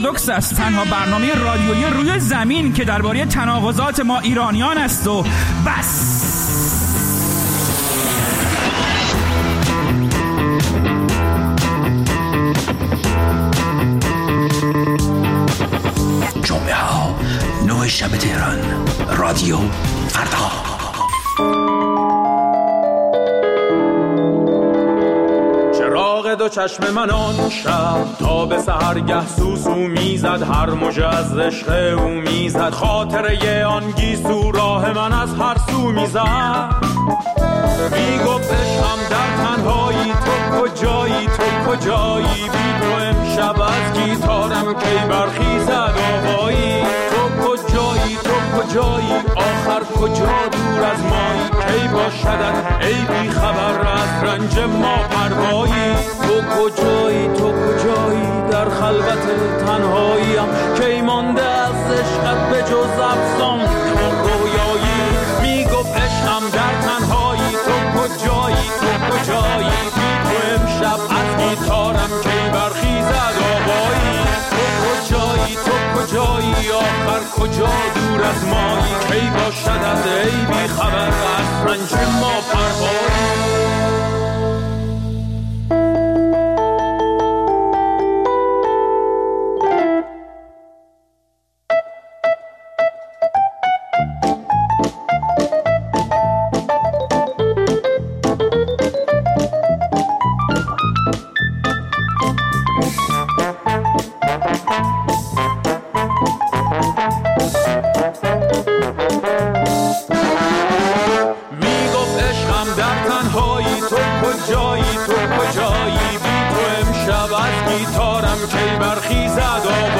دوکس است، تنها برنامه رادیویی روی زمین که درباره تناقضات ما ایرانیان است و بس. جمعه ها 9 شب تهران، رادیو فردا. دو چشم من آن شب تا به سحرگه سوسو میزد، هر موج از عشق او میزد، خاطره آن گیسو راه من از هر سو میزد. میگفت عشقم در تنهایی، تو کجایی تو کجایی، بی تو امشب از گیتارم کی برخیزد آوایی. تو کجایی تو کجایی، آخر کجا دور از مایی، کی باشدت ای بی خبر از رنج ما پروایی. تو کجایی تو کجایی، در خلوت تنهاییم، کی مانده از عشقت به جز افسان رویایی. میگفت عشقم در تنهایی، تو کجایی تو کجایی، بی تو امشب از گیتارم کی برخیزد آوایی. تو کجایی تو کجایی، آخر کجا دور از مایی، کی باشدت ای بی خبر از رنج ما پروایی.